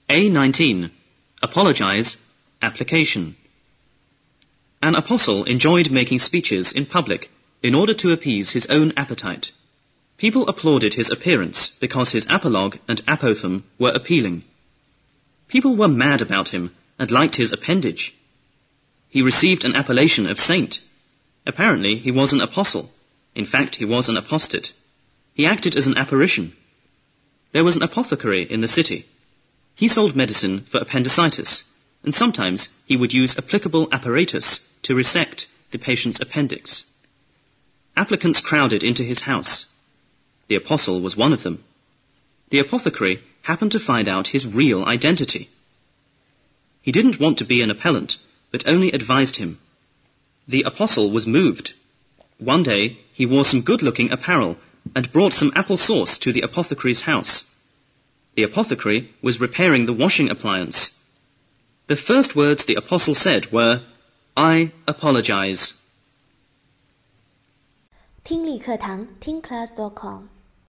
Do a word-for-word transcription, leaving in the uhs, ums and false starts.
A nineteen. Apologize. Application. An apostle enjoyed making speeches in public in order to appease his own appetite. People applauded his appearance because his apologue and apothegm were appealing. People were mad about him and liked his appendage. He received an appellation of saint. Apparently he was an apostle. In fact, he was an apostate. He acted as an apparition. There was an apothecary in the city. He sold medicine for appendicitis, and sometimes he would use applicable apparatus to resect the patient's appendix. Applicants crowded into his house. The apostle was one of them. The apothecary happened to find out his real identity. He didn't want to be an appellant, but only advised him. The apostle was moved. One day he wore some good-looking apparel and brought some apple sauce to the apothecary's house. The apothecary was repairing the washing appliance. The first words the apostle said were, "I apologize." 听力课堂听 class dot com